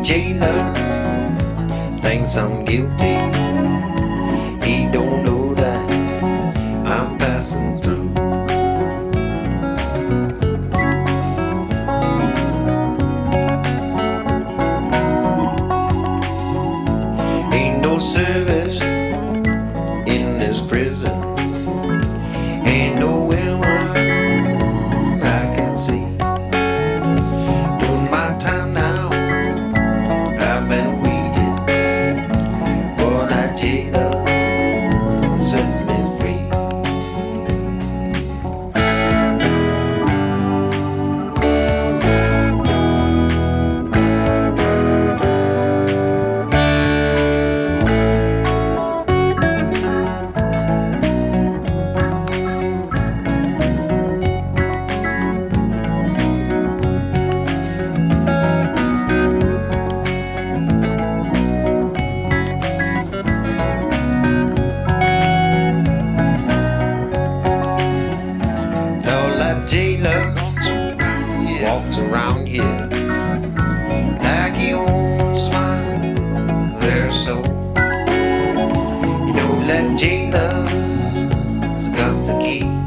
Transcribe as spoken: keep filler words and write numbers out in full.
jailer thinks I'm guilty. He don't know that I'm passing through. Ain't no service in this prison. Ain't no women I can see. Doing my time now, I've been waiting for that jailer set me free. Jailer walks around here like he owns their soul. You know that jailer's got the key.